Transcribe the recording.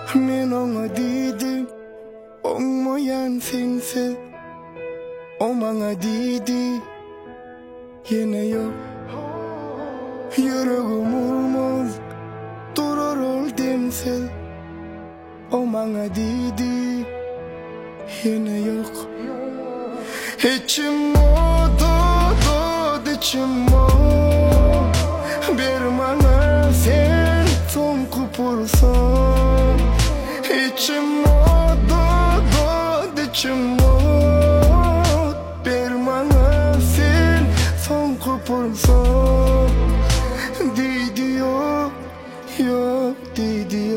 Men ona dedim, olmayan sensiz. O bana dedi, yine yok. Yüreğim olmaz, durur ol demsiz. O bana dedi, yine yok. İçim içim bir bana sen son kupursan. İçim içim bir bana sen son kupursan. Dedi yok, yok dedi.